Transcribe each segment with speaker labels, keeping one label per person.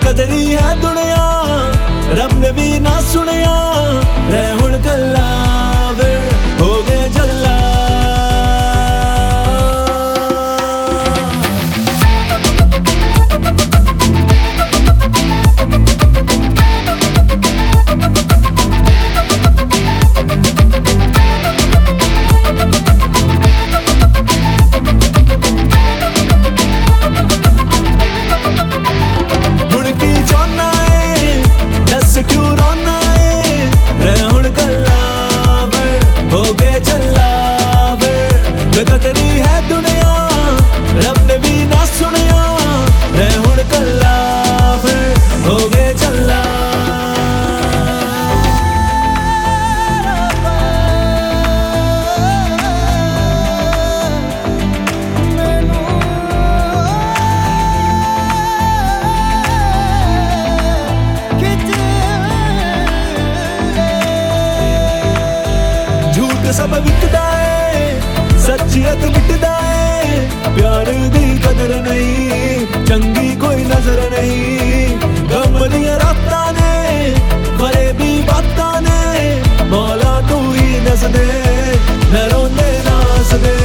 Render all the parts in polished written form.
Speaker 1: बेकदरी है दुनिया रब ने भी ना सुनिया रह हुण कल्ला वे हो गए जल्ला बेकदरी है दुनिया रब ने भी ना सुनिया रह हुण कल्ला फिर हो गए चल्ला झूठ सब विकदा सच्चियत मिटदा है प्यार दी कदर नहीं चंगी कोई नजर नहीं गम दियां रातां ने फरेबी बातां ने मौला तू ही दस दे मैं रोंदे नास दे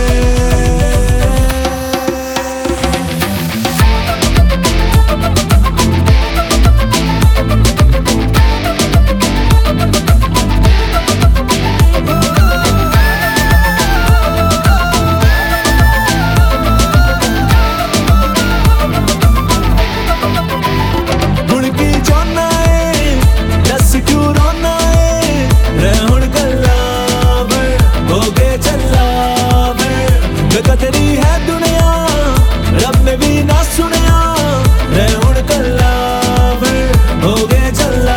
Speaker 1: बेकदरी है दुनिया रब ने भी ना सुनिया रह हुण कल्ला फिर हो गए चल्ला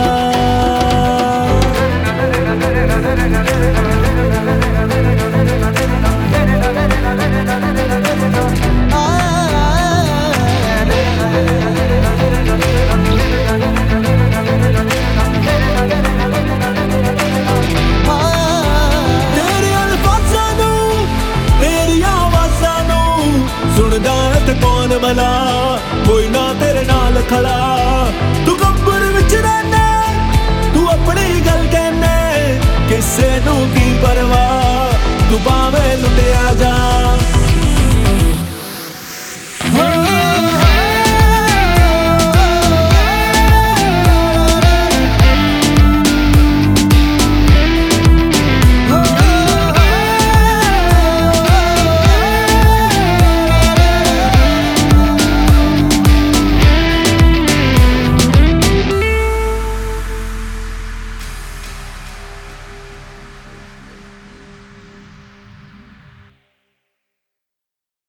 Speaker 1: कौन भला कोई ना तेरे नाल खड़ा तू कब्र विच रहना तू अपनी गल कहना किसे नू की परवाह तू भावें लुटिया जा